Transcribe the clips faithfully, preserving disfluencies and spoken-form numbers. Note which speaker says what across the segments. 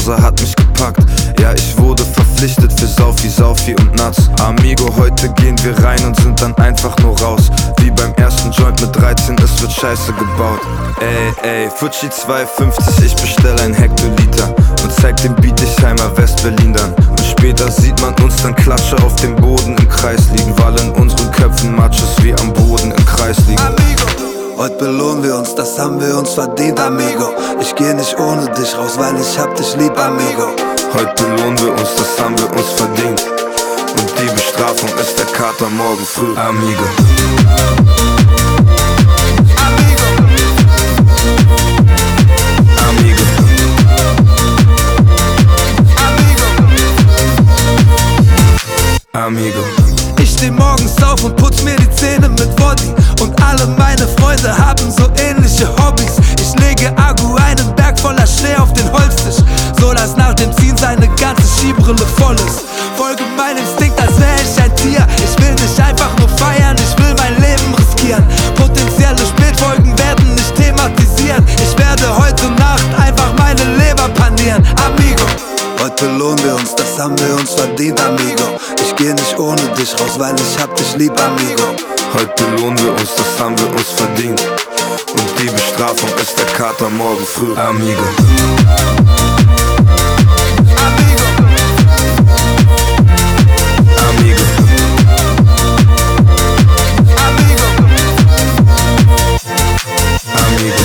Speaker 1: Hause hat mich gepackt. Ja, ich wurde verpflichtet für Saufi, Saufi und Nuts. Amigo, heute gehen wir rein und sind dann einfach nur raus. Wie beim ersten Joint mit dreizehn, es wird scheiße gebaut. Ey, ey, Fuji zwei fünfzig, ich bestell ein Hektoliter und zeig den Bietigheimer Westberlin dann. Und später sieht man uns dann Klatsche auf dem Boden im Kreis liegen, weil in unseren Köpfen Matches wie am Boden im Kreis liegen.
Speaker 2: Amigo, heute belohnen wir uns, das haben wir uns verdient, Amigo. Ich geh nicht ohne dich raus, weil ich hab dich lieb, Amigo.
Speaker 1: Heute belohnen wir uns, das haben wir uns verdient. Und die Bestrafung ist der Kater morgen früh, Amigo. Amigo. Amigo.
Speaker 2: Ich steh morgens auf und putz mir die Zähne mit Body. Und alle meine Freunde haben so ähnliche Hobbys. Ich lege Agu einen Berg voller Schnee auf den Holztisch, so dass nach dem Ziehen seine ganze Skibrille voll ist. Folge meinem Instinkt, als wär ich ein Tier. Ich will nicht einfach nur feiern, ich will mein Leben riskieren. Potenzielle Spätfolgen werden nicht thematisieren. Ich werde heute Nacht einfach meine Leber panieren, Amigo. Heute belohnen wir uns, das haben wir uns verdient, Amigo. Ich geh nicht ohne dich raus, weil ich hab dich lieb, Amigo.
Speaker 1: Heute belohnen wir uns, das haben wir uns verdient. Und die Bestrafung ist der Kater morgen früh, Amigo.
Speaker 2: Amigo.
Speaker 1: Amigo.
Speaker 2: Amigo.
Speaker 1: Amigo.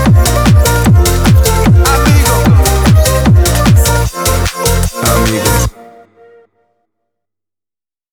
Speaker 2: Amigo.
Speaker 1: Amigo.